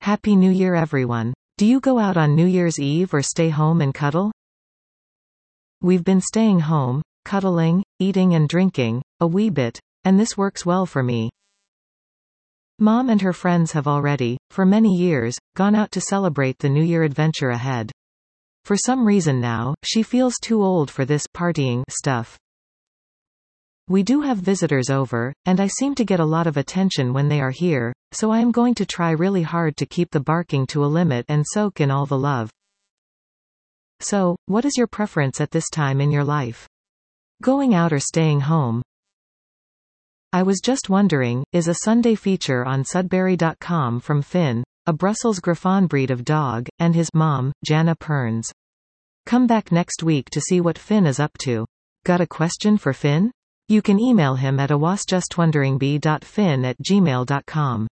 Happy New Year everyone. Do you go out on New Year's Eve or stay home and cuddle? We've been staying home, cuddling, eating and drinking, a wee bit, and this works well for me. Mom and her friends have already, for many years, gone out to celebrate the New Year adventure ahead. For some reason now, she feels too old for this partying stuff. We do have visitors over, and I seem to get a lot of attention when they are here, so I am going to try really hard to keep the barking to a limit and soak in all the love. So, what is your preference at this time in your life? Going out or staying home? I was just wondering, is a Sunday feature on Sudbury.com from Finn, a Brussels Griffon breed of dog, and his mom, Jana Perns. Come back next week to see what Finn is up to. Got a question for Finn? You can email him at awasjustwonderingb.fin@gmail.com.